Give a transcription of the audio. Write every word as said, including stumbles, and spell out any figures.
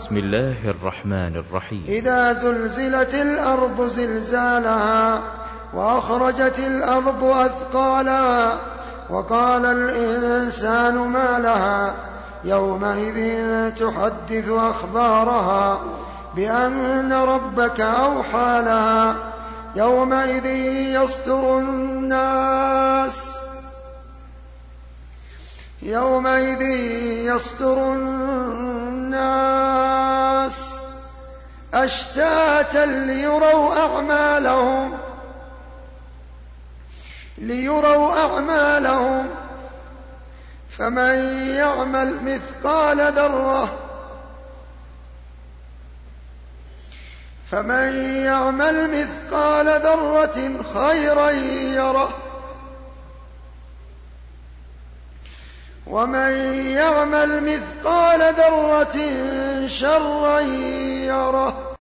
بسم الله الرحمن الرحيم. إذا زلزلت الأرض زلزالها وأخرجت الأرض أثقالها وقال الإنسان ما لها يومئذ تحدث أخبارها بأن ربك أوحى لها يومئذ يصدر الناس يومئذ يصدر الناس أشتاتا ليروا أعمالهم ليروا أعمالهم فمن يعمل مثقال ذرة فمن يعمل مثقال ذرة خيرا يره ومن يعمل مثقال ذرة شرا يره.